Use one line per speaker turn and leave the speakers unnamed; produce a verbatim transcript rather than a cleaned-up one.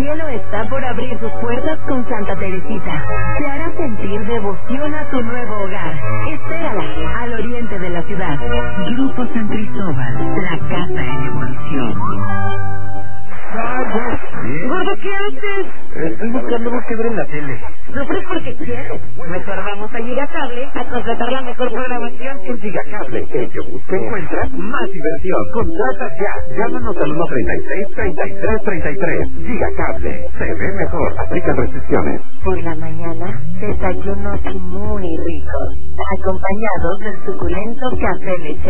cielo está por abrir sus puertas con Santa Teresita. Te hará sentir devoción a tu nuevo hogar. Espérala, al oriente de la ciudad. Grupo San Cristóbal, la casa en evolución.
Gordo, ¿qué haces?
Estoy buscando algo que ver en la tele.
¿Sufres porque quieres? Mejor vamos a Gigacable a contratar la mejor programación.
En Gigacable, el que busca encuentra más diversión. Contrata ya. Llámanos al uno treinta y seis, treinta y tres, treinta y tres. Gigacable. Se ve mejor. Aplican restricciones.
Por la mañana, desayunos muy ricos, acompañados del suculento café leche.